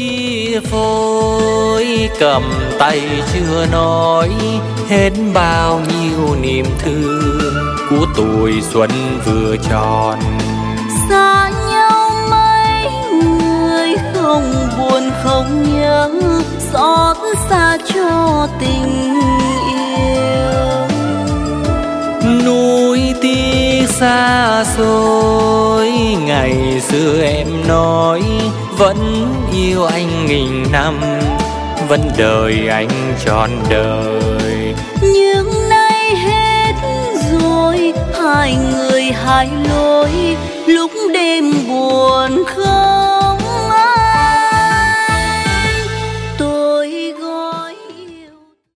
chia phôi cầm tay chưa nói hết bao nhiêu niềm thương của tuổi xuân vừa tròn. Xa nhau mấy người không buồn không nhớ, xót xa cho tình yêu. Núi tiếc xa xôi ngày xưa em nói vẫn yêu anh nghìn năm, vẫn đợi anh trọn đời. Nhưng nay hết rồi, hai người hai lối, lúc đêm buồn khơi.